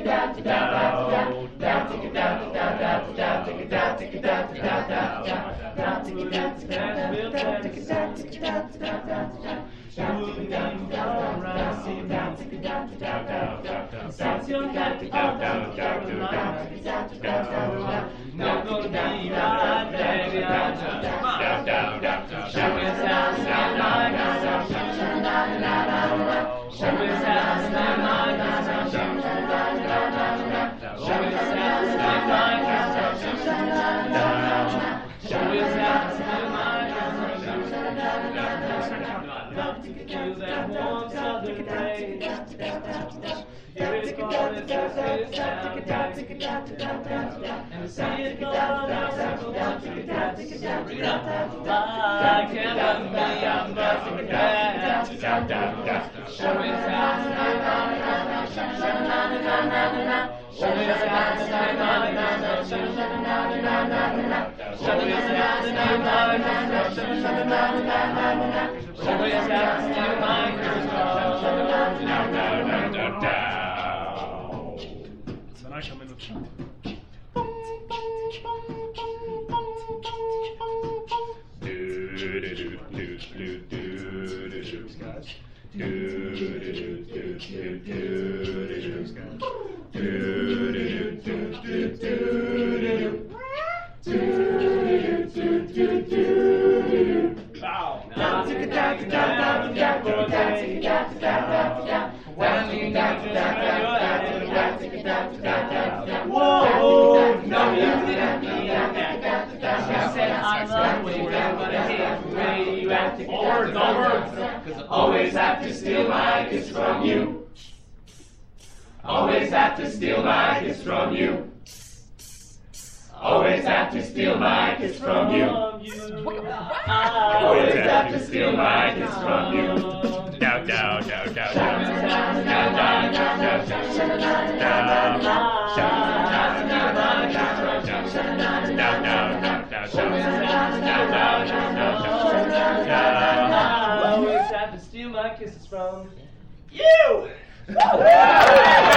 Always have to steal my kiss from you. Always have to steal my kiss from you. Always have to steal my kiss from you. Always have to steal my kiss from you. Down, down, down, down, down, down, down, down, Always have to steal my kisses from you.